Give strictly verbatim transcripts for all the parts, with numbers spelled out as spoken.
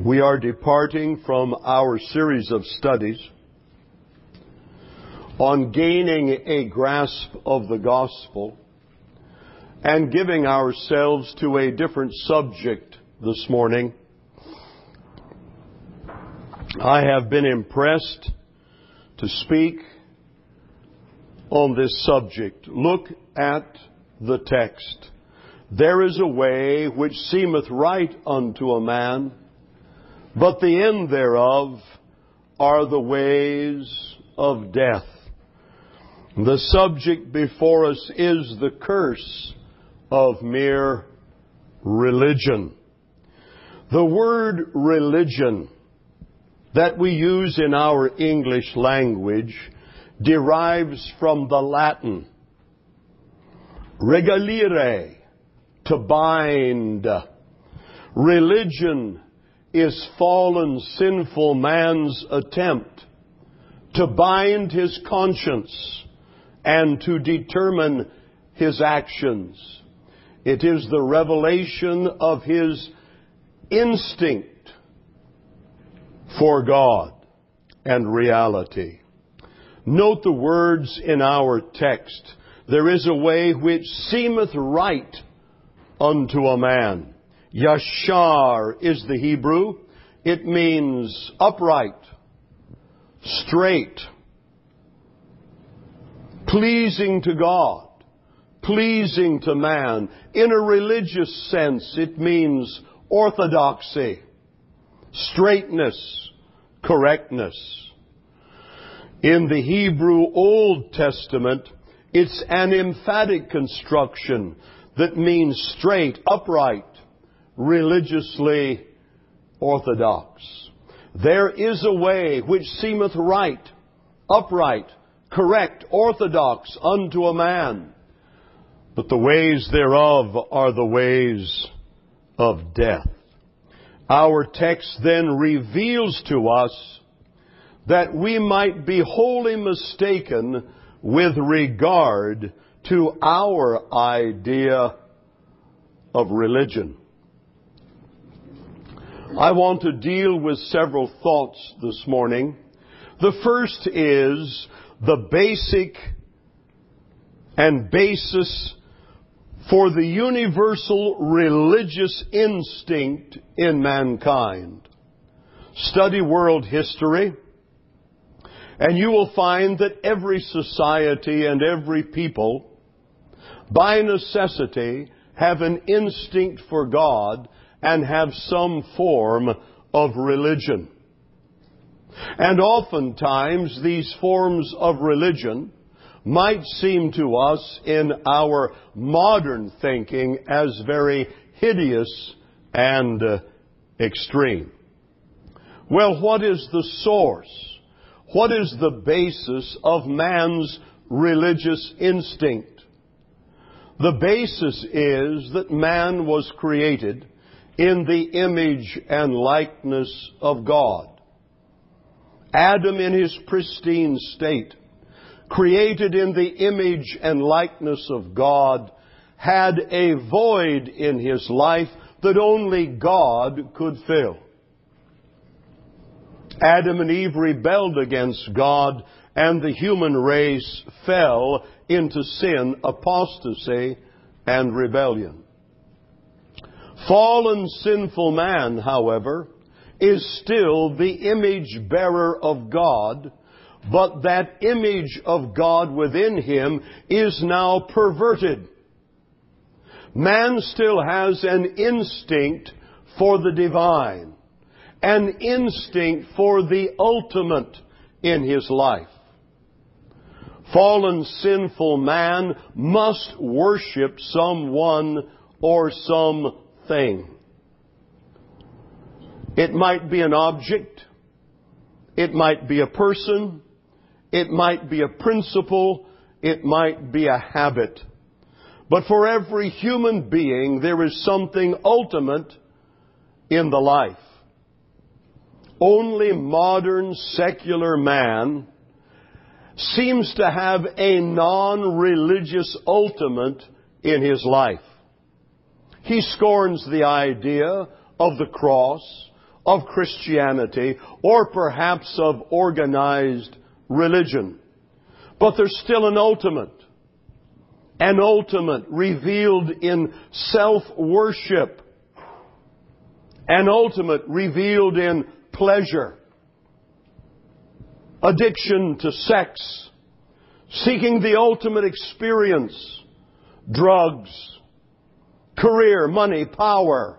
We are departing from our series of studies on gaining a grasp of the gospel and giving ourselves to a different subject this morning. I have been impressed to speak on this subject. Look at the text. There is a way which seemeth right unto a man, but the end thereof are the ways of death. The subject before us is the curse of mere religion. The word religion that we use in our English language derives from the Latin regalire, to bind. Religion is fallen, sinful man's attempt to bind his conscience and to determine his actions. It is the revelation of his instinct for God and reality. Note the words in our text. There is a way which seemeth right unto a man. Yashar is the Hebrew. It means upright, straight, pleasing to God, pleasing to man. In a religious sense, it means orthodoxy, straightness, correctness. In the Hebrew Old Testament, it's an emphatic construction that means straight, upright, religiously orthodox. There is a way which seemeth right, upright, correct, orthodox unto a man, but the ways thereof are the ways of death. Our text then reveals to us that we might be wholly mistaken with regard to our idea of religion. I want to deal with several thoughts this morning. The first is the basic and basis for the universal religious instinct in mankind. Study world history, and you will find that every society and every people, by necessity, have an instinct for God and have some form of religion. And oftentimes these forms of religion might seem to us in our modern thinking as very hideous and uh, extreme. Well, what is the source? What is the basis of man's religious instinct? The basis is that man was created in the image and likeness of God. Adam, in his pristine state, created in the image and likeness of God, had a void in his life that only God could fill. Adam and Eve rebelled against God, and the human race fell into sin, apostasy, and rebellion. Fallen, sinful man, however, is still the image bearer of God, but that image of God within him is now perverted. Man still has an instinct for the divine, an instinct for the ultimate in his life. Fallen, sinful man must worship someone or something. It might be an object, it might be a person, it might be a principle, it might be a habit. But for every human being, there is something ultimate in the life. Only modern secular man seems to have a non-religious ultimate in his life. He scorns the idea of the cross, of Christianity or perhaps of organized religion. But there's still an ultimate. An ultimate revealed in self-worship. An ultimate revealed in pleasure. Addiction to sex. Seeking the ultimate experience. Drugs. Career, money, power.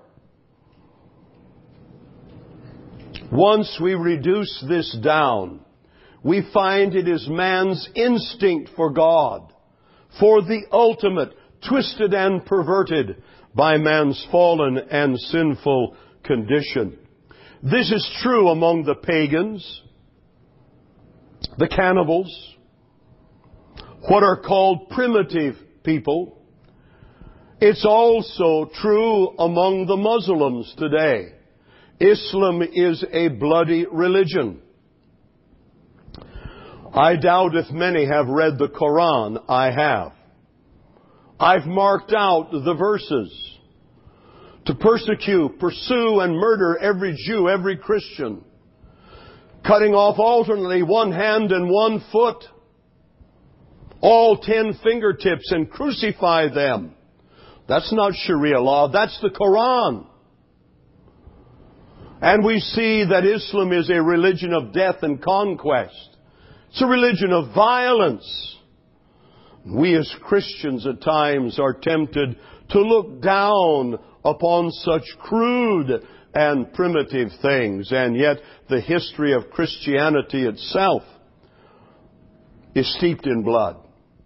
Once we reduce this down, we find it is man's instinct for God, for the ultimate, twisted and perverted by man's fallen and sinful condition. This is true among the pagans, the cannibals, what are called primitive people. It's also true among the Muslims today. Islam is a bloody religion. I doubt if many have read the Quran. I have. I've marked out the verses to persecute, pursue, and murder every Jew, every Christian, cutting off alternately one hand and one foot, all ten fingertips, and crucify them. That's not Sharia law. That's the Quran. And we see that Islam is a religion of death and conquest. It's a religion of violence. We as Christians at times are tempted to look down upon such crude and primitive things. And yet the history of Christianity itself is steeped in blood.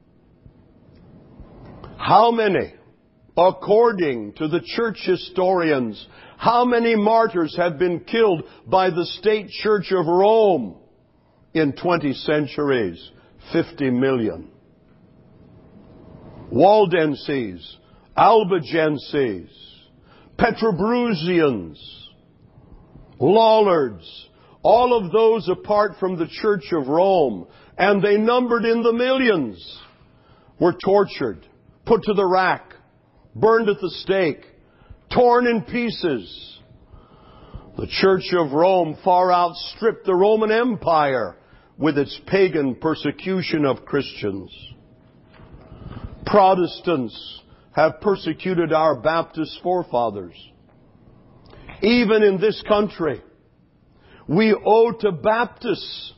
How many, according to the church historians, how many martyrs have been killed by the state church of Rome in twenty centuries? fifty million. Waldenses, Albigenses, Petrobrusians, Lollards, all of those apart from the Church of Rome, and they numbered in the millions, were tortured, put to the rack, burned at the stake, torn in pieces. The Church of Rome far outstripped the Roman Empire with its pagan persecution of Christians. Protestants have persecuted our Baptist forefathers. Even in this country, we owe to Baptists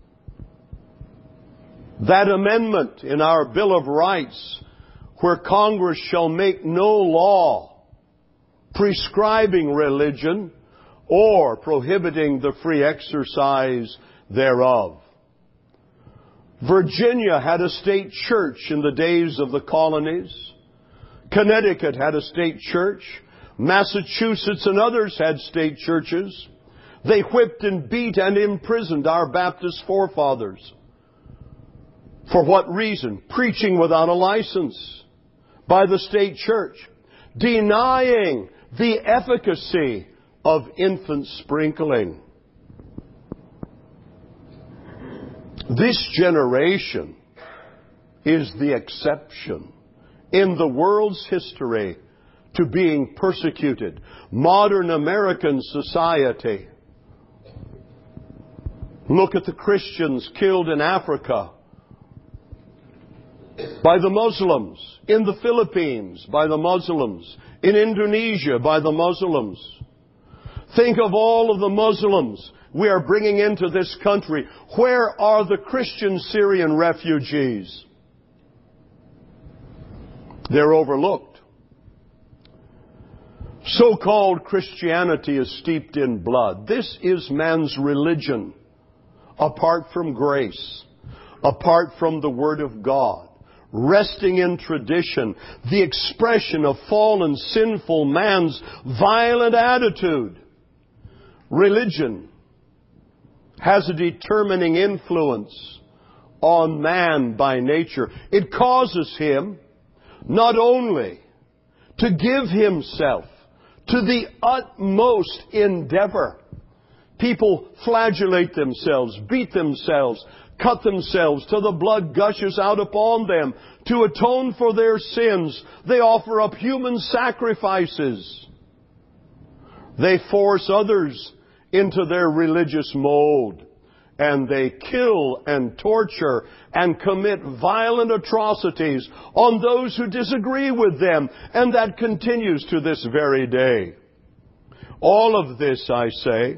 that amendment in our Bill of Rights where Congress shall make no law prescribing religion or prohibiting the free exercise thereof. Virginia had a state church in the days of the colonies. Connecticut had a state church. Massachusetts and others had state churches. They whipped and beat and imprisoned our Baptist forefathers. For what reason? Preaching without a license by the state church. Denying the efficacy of infant sprinkling. This generation is the exception in the world's history to being persecuted. Modern American society. Look at the Christians killed in Africa by the Muslims, in the Philippines by the Muslims, in Indonesia by the Muslims. Think of all of the Muslims we are bringing into this country. Where are the Christian Syrian refugees? They're overlooked. So-called Christianity is steeped in blood. This is man's religion, apart from grace, apart from the Word of God, resting in tradition, the expression of fallen, sinful man's violent attitude. Religion has a determining influence on man by nature. It causes him not only to give himself to the utmost endeavor. People flagellate themselves, beat themselves, cut themselves till the blood gushes out upon them. To atone for their sins, they offer up human sacrifices. They force others into their religious mold. And they kill and torture and commit violent atrocities on those who disagree with them. And that continues to this very day. All of this, I say,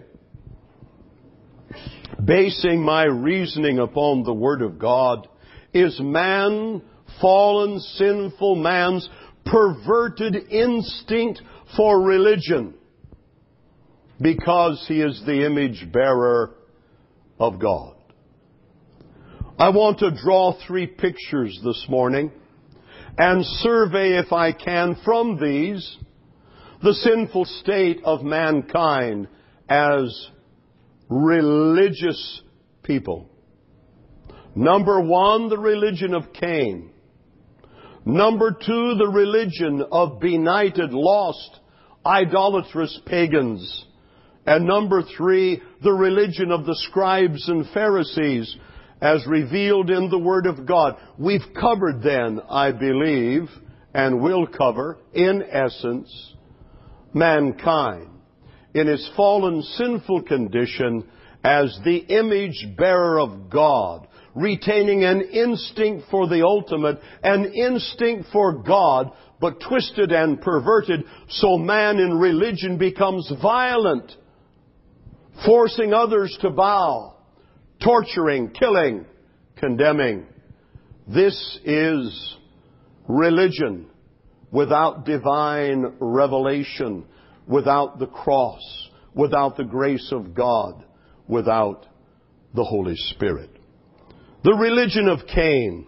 basing my reasoning upon the Word of God, is man, fallen, sinful man's perverted instinct for religion, because he is the image bearer of God. I want to draw three pictures this morning and survey, if I can, from these, the sinful state of mankind as religious people. Number one, the religion of Cain. Number two, the religion of benighted, lost, idolatrous pagans. And number three, the religion of the scribes and Pharisees, as revealed in the Word of God. We've covered then, I believe, and will cover, in essence, mankind in his fallen, sinful condition as the image bearer of God, retaining an instinct for the ultimate, an instinct for God, but twisted and perverted, so man in religion becomes violent, forcing others to bow, torturing, killing, condemning. This is religion without divine revelation, without the cross, without the grace of God, without the Holy Spirit. The religion of Cain.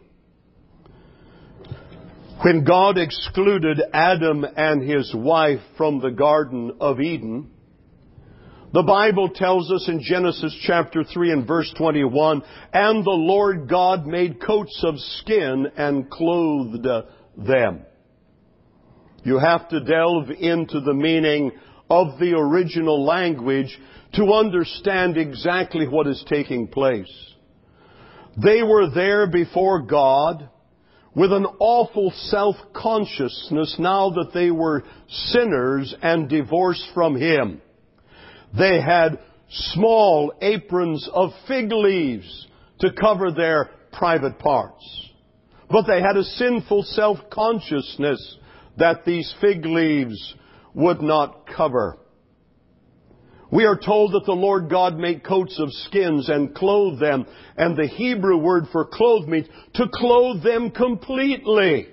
When God excluded Adam and his wife from the Garden of Eden, the Bible tells us in Genesis chapter three and verse twenty-one, "And the Lord God made coats of skin and clothed them." You have to delve into the meaning of the original language to understand exactly what is taking place. They were there before God with an awful self-consciousness now that they were sinners and divorced from Him. They had small aprons of fig leaves to cover their private parts. But they had a sinful self-consciousness that these fig leaves would not cover. We are told that the Lord God made coats of skins and clothed them. And the Hebrew word for clothe means to clothe them completely.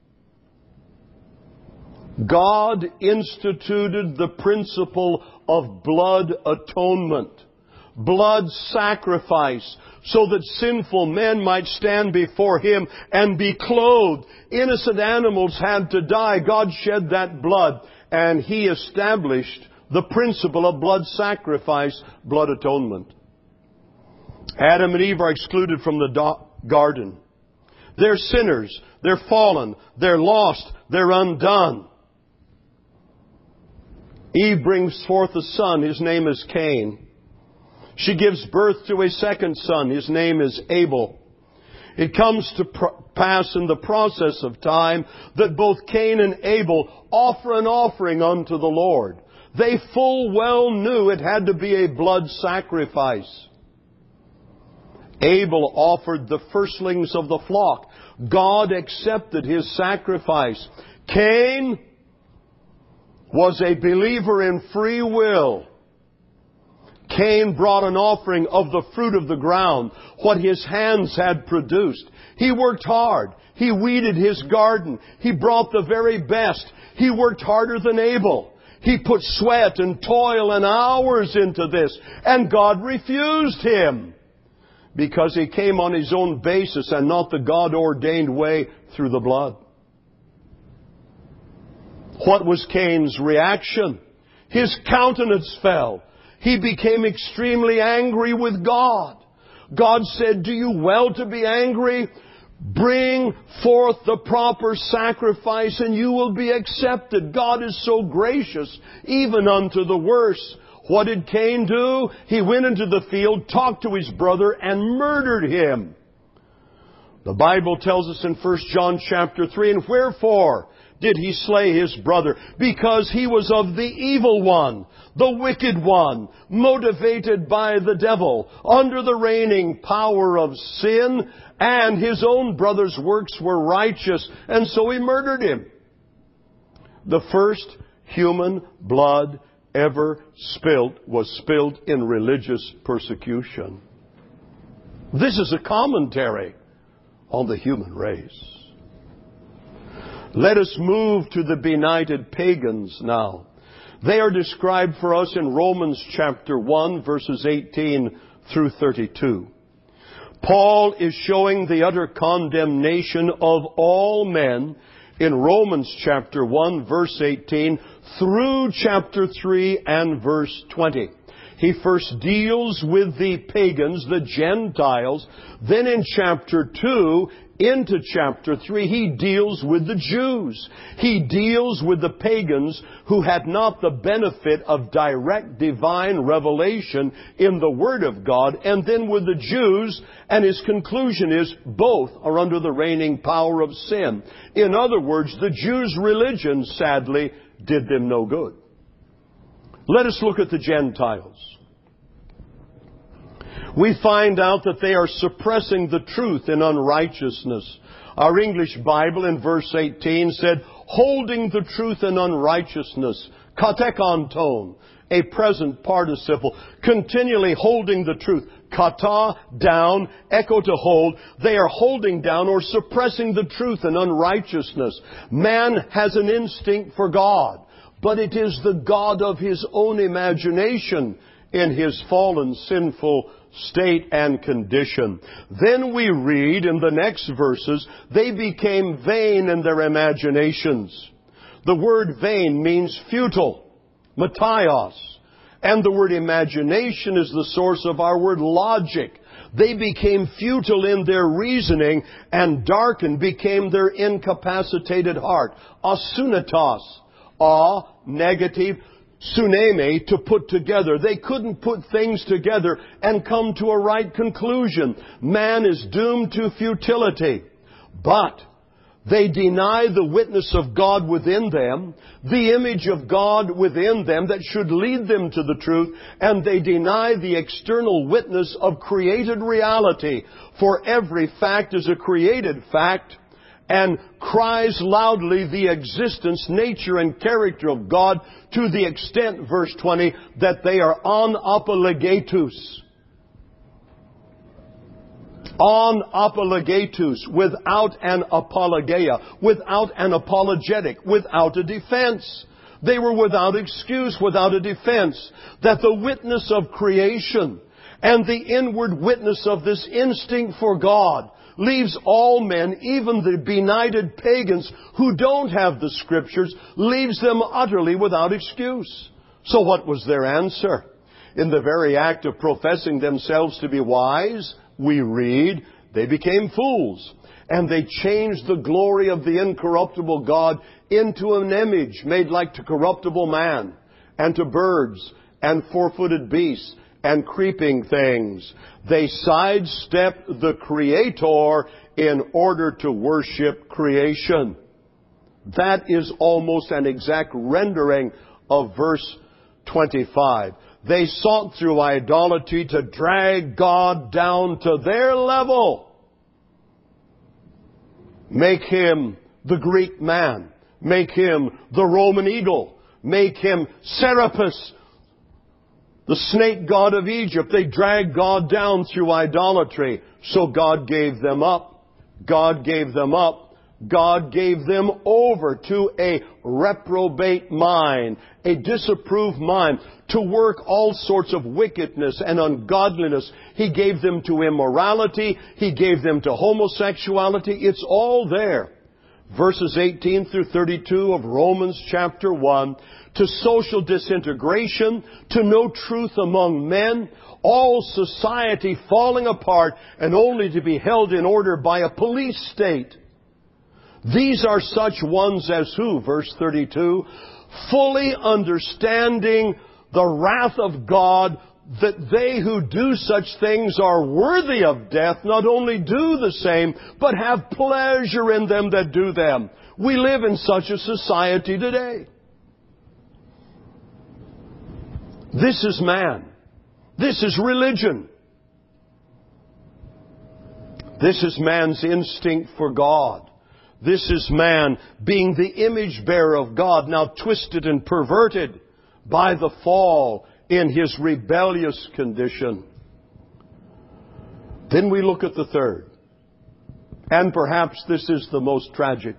God instituted the principle of blood atonement, blood sacrifice, so that sinful men might stand before Him and be clothed. Innocent animals had to die. God shed that blood, and He established the principle of blood sacrifice, blood atonement. Adam and Eve are excluded from the do- garden. They're sinners. They're fallen. They're lost. They're undone. Eve brings forth a son. His name is Cain. She gives birth to a second son. His name is Abel. It comes to pr- pass in the process of time that both Cain and Abel offer an offering unto the Lord. They full well knew it had to be a blood sacrifice. Abel offered the firstlings of the flock. God accepted his sacrifice. Cain was a believer in free will. Cain brought an offering of the fruit of the ground, what his hands had produced. He worked hard. He weeded his garden. He brought the very best. He worked harder than Abel. He put sweat and toil and hours into this, and God refused him because he came on his own basis and not the God-ordained way through the blood. What was Cain's reaction? His countenance fell. He became extremely angry with God. God said, "Do you well to be angry? Bring forth the proper sacrifice and you will be accepted." God is so gracious, even unto the worst. What did Cain do? He went into the field, talked to his brother, and murdered him. The Bible tells us in First John chapter three, "And wherefore did he slay his brother? Because he was of the evil one, the wicked one, motivated by the devil, under the reigning power of sin, and his own brother's works were righteous, and so he murdered him. The first human blood ever spilt was spilt in religious persecution. This is a commentary on the human race. Let us move to the benighted pagans now. They are described for us in Romans chapter one, verses eighteen through thirty-two. Paul is showing the utter condemnation of all men in Romans chapter one, verse eighteen, through chapter three and verse twenty. He first deals with the pagans, the Gentiles. Then in chapter two, into chapter three, he deals with the Jews. He deals with the pagans who had not the benefit of direct divine revelation in the Word of God. And then with the Jews, and his conclusion is both are under the reigning power of sin. In other words, the Jews' religion, sadly, did them no good. Let us look at the Gentiles. We find out that they are suppressing the truth in unrighteousness. Our English Bible in verse eighteen said, holding the truth in unrighteousness, katekonton, a present participle, continually holding the truth. Kata, down, echo to hold. They are holding down or suppressing the truth in unrighteousness. Man has an instinct for God, but it is the God of his own imagination in his fallen, sinful state and condition. Then we read in the next verses, they became vain in their imaginations. The word vain means futile, mataios. And the word imagination is the source of our word logic. They became futile in their reasoning, and darkened became their incapacitated heart. Asunatos, a, negative, suneme, to put together. They couldn't put things together and come to a right conclusion. Man is doomed to futility. But they deny the witness of God within them, the image of God within them that should lead them to the truth, and they deny the external witness of created reality. For every fact is a created fact, and cries loudly the existence, nature, and character of God to the extent, verse twenty, that they are anapologetus. Anapologetus, without an apologia, without an apologetic, without a defense. They were without excuse, without a defense. That the witness of creation and the inward witness of this instinct for God leaves all men, even the benighted pagans who don't have the Scriptures, leaves them utterly without excuse. So what was their answer? In the very act of professing themselves to be wise, we read, they became fools, and they changed the glory of the incorruptible God into an image made like to corruptible man, and to birds, and four-footed beasts, and creeping things. They sidestepped the Creator in order to worship creation. That is almost an exact rendering of verse twenty-five. They sought through idolatry to drag God down to their level. Make Him the Greek man. Make Him the Roman eagle. Make Him Serapis, the snake god of Egypt. They dragged God down through idolatry. So God gave them up. God gave them up. God gave them over to a reprobate mind, a disapproved mind, to work all sorts of wickedness and ungodliness. He gave them to immorality. He gave them to homosexuality. It's all there. Verses eighteen through thirty-two of Romans chapter one, to social disintegration, to no truth among men, all society falling apart and only to be held in order by a police state. These are such ones as who, verse thirty-two, fully understanding the wrath of God, that they who do such things are worthy of death, not only do the same, but have pleasure in them that do them. We live in such a society today. This is man. This is religion. This is man's instinct for God. This is man being the image bearer of God, now twisted and perverted by the fall in his rebellious condition. Then we look at the third. And perhaps this is the most tragic.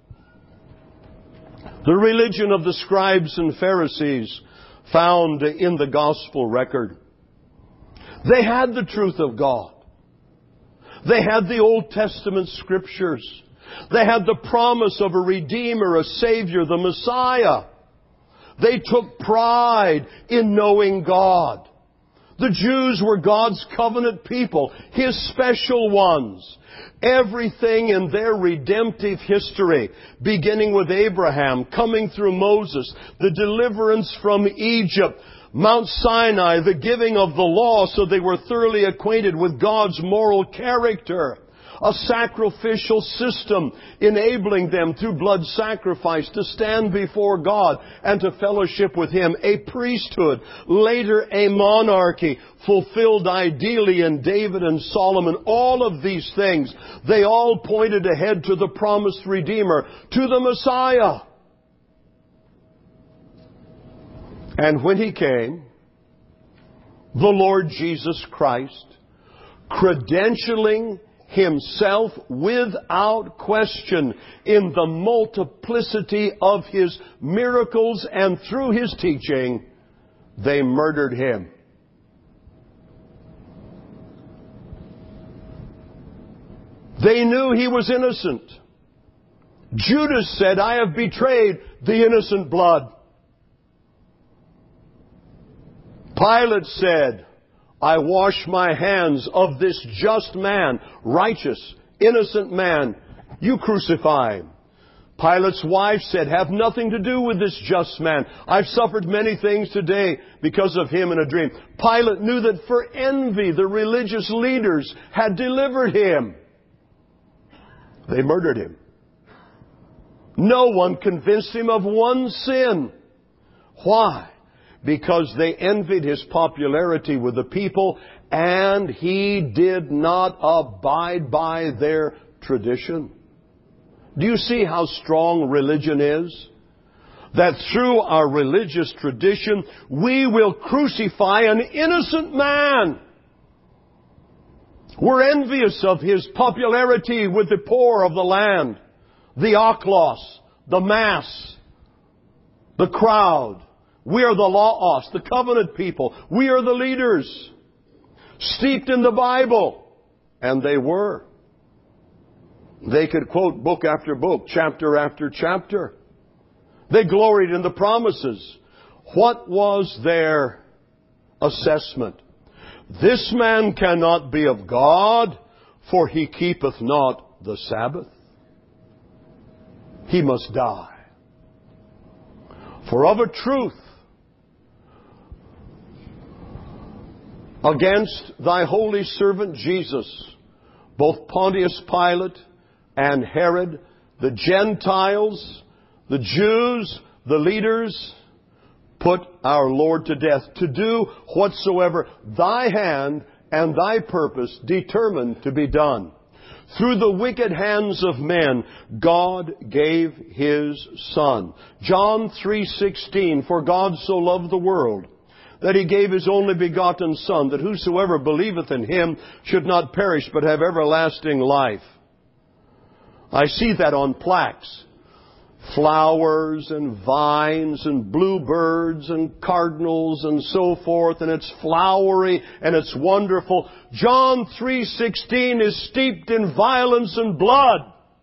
The religion of the scribes and Pharisees found in the gospel record. They had the truth of God. They had the Old Testament scriptures. They had the promise of a Redeemer, a Savior, the Messiah. They took pride in knowing God. The Jews were God's covenant people, His special ones. Everything in their redemptive history, beginning with Abraham, coming through Moses, the deliverance from Egypt, Mount Sinai, the giving of the law so they were thoroughly acquainted with God's moral character. A sacrificial system enabling them through blood sacrifice to stand before God and to fellowship with Him. A priesthood, later a monarchy, fulfilled ideally in David and Solomon. All of these things, they all pointed ahead to the promised Redeemer, to the Messiah. And when He came, the Lord Jesus Christ, credentialing Himself without question in the multiplicity of His miracles and through His teaching, they murdered Him. They knew He was innocent. Judas said, "I have betrayed the innocent blood." Pilate said, "I wash my hands of this just man, righteous, innocent man. You crucify him." Pilate's wife said, "Have nothing to do with this just man. I've suffered many things today because of him in a dream." Pilate knew that for envy the religious leaders had delivered him. They murdered him. No one convinced him of one sin. Why? Because they envied his popularity with the people, and he did not abide by their tradition. Do you see how strong religion is? That through our religious tradition, we will crucify an innocent man. We're envious of his popularity with the poor of the land, the oikos, the mass, the crowd. We are the laos, the covenant people. We are the leaders, steeped in the Bible. And they were. They could quote book after book, chapter after chapter. They gloried in the promises. What was their assessment? This man cannot be of God, for he keepeth not the Sabbath. He must die. For of a truth, against thy holy servant Jesus, both Pontius Pilate and Herod, the Gentiles, the Jews, the leaders, put our Lord to death, to do whatsoever thy hand and thy purpose determined to be done. Through the wicked hands of men, God gave His Son. John three sixteen, for God so loved the world, that He gave His only begotten Son, that whosoever believeth in Him should not perish, but have everlasting life. I see that on plaques. Flowers and vines and bluebirds and cardinals and so forth, and it's flowery and it's wonderful. John three sixteen is steeped in violence and blood.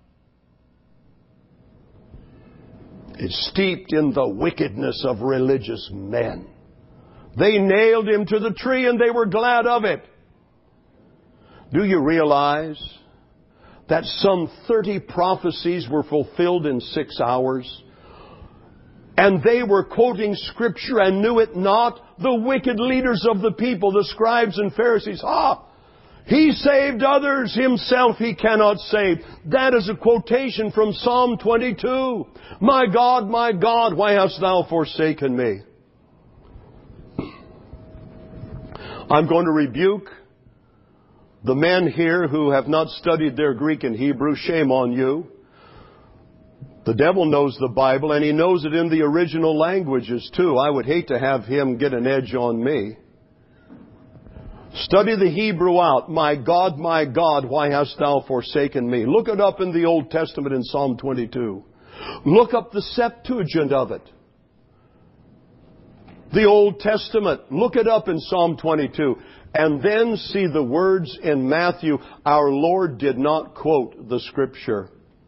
It's steeped in the wickedness of religious men. They nailed Him to the tree and they were glad of it. Do you realize that some thirty prophecies were fulfilled in six hours? And they were quoting Scripture and knew it not. The wicked leaders of the people, the scribes and Pharisees. Ah! He saved others, himself he cannot save. That is a quotation from Psalm twenty-two. My God, my God, why hast thou forsaken me? I'm going to rebuke the men here who have not studied their Greek and Hebrew. Shame on you. The devil knows the Bible, and he knows it in the original languages too. I would hate to have him get an edge on me. Study the Hebrew out. My God, my God, why hast thou forsaken me? Look it up in the Old Testament in Psalm twenty-two. Look up the Septuagint of it. The Old Testament. Look it up in Psalm twenty-two. And then see the words in Matthew. Our Lord did not quote the Scripture.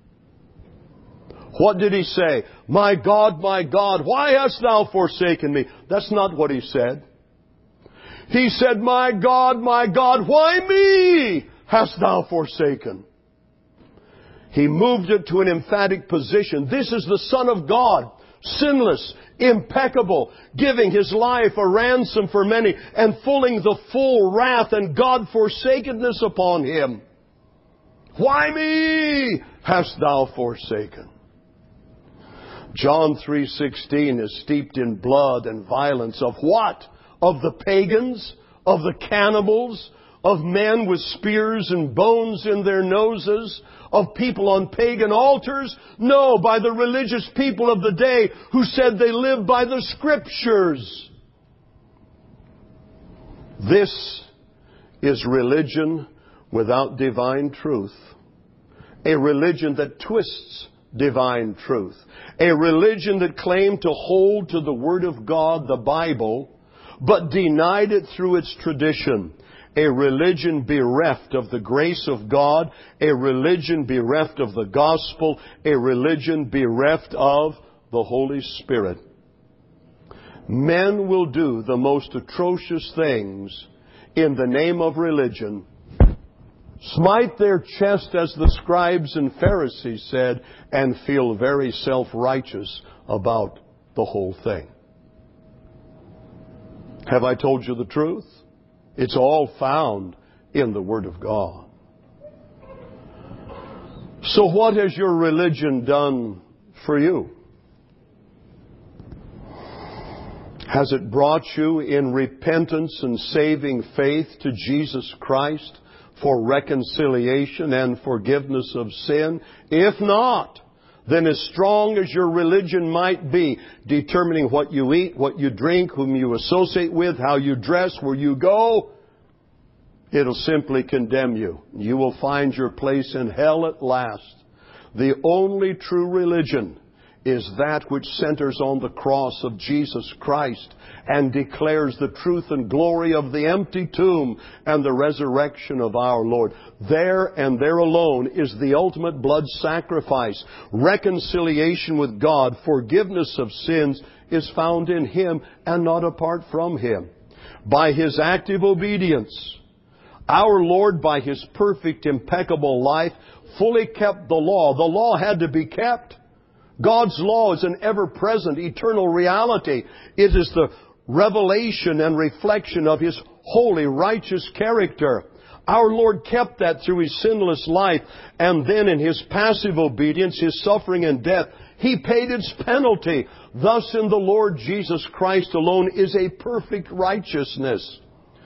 What did He say? My God, my God, why hast thou forsaken me? That's not what He said. He said, my God, my God, why me hast thou forsaken? He moved it to an emphatic position. This is the Son of God, sinless, impeccable, giving His life a ransom for many, and fulfilling the full wrath and God-forsakenness upon Him. Why me hast thou forsaken? John three sixteen is steeped in blood and violence of what? Of the pagans, of the cannibals, of men with spears and bones in their noses, of people on pagan altars? No, by the religious people of the day who said they lived by the Scriptures. This is religion without divine truth. A religion that twists divine truth. A religion that claimed to hold to the Word of God, the Bible, but denied it through its tradition. A religion bereft of the grace of God. A religion bereft of the gospel. A religion bereft of the Holy Spirit. Men will do the most atrocious things in the name of religion. Smite their chest, as the scribes and Pharisees said, and feel very self-righteous about the whole thing. Have I told you the truth? It's all found in the Word of God. So what has your religion done for you? Has it brought you in repentance and saving faith to Jesus Christ for reconciliation and forgiveness of sin? If not, then as strong as your religion might be, determining what you eat, what you drink, whom you associate with, how you dress, where you go, it'll simply condemn you. You will find your place in hell at last. The only true religion is that which centers on the cross of Jesus Christ and declares the truth and glory of the empty tomb and the resurrection of our Lord. There and there alone is the ultimate blood sacrifice. Reconciliation with God, forgiveness of sins is found in Him and not apart from Him. By His active obedience, our Lord, by His perfect, impeccable life, fully kept the law. The law had to be kept. God's law is an ever-present, eternal reality. It is the revelation and reflection of His holy, righteous character. Our Lord kept that through His sinless life, and then in His passive obedience, His suffering and death, He paid its penalty. Thus in the Lord Jesus Christ alone is a perfect righteousness.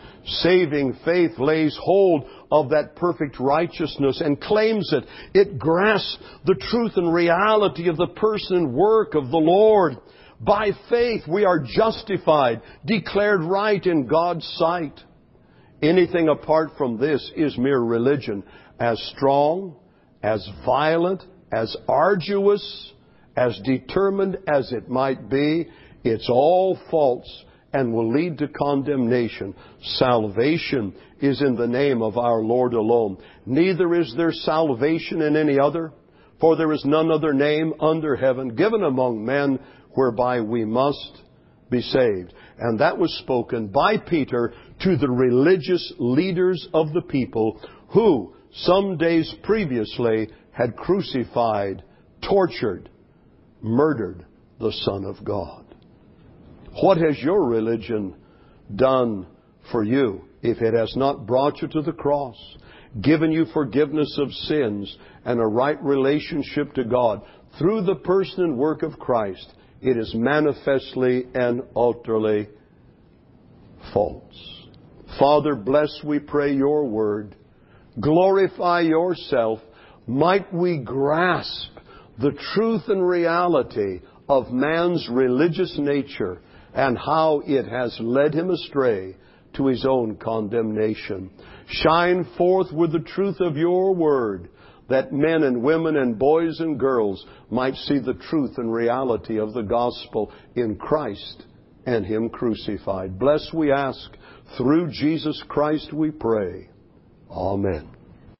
Saving faith lays hold of that perfect righteousness and claims it. It grasps the truth and reality of the person and work of the Lord. By faith we are justified, declared right in God's sight. Anything apart from this is mere religion, as strong, as violent, as arduous, as determined as it might be. It's all false and will lead to condemnation. Salvation is in the name of our Lord alone. Neither is there salvation in any other, for there is none other name under heaven given among men whereby we must be saved. And that was spoken by Peter to the religious leaders of the people who, some days previously, had crucified, tortured, murdered the Son of God. What has your religion done for you, if it has not brought you to the cross, given you forgiveness of sins and a right relationship to God through the person and work of Christ, it is manifestly and utterly false. Father, bless, we pray, your word. Glorify yourself. Might we grasp the truth and reality of man's religious nature and how it has led him astray to his own condemnation. Shine forth with the truth of your word, that men and women and boys and girls might see the truth and reality of the gospel in Christ and Him crucified. Bless, we ask, through Jesus Christ we pray. Amen.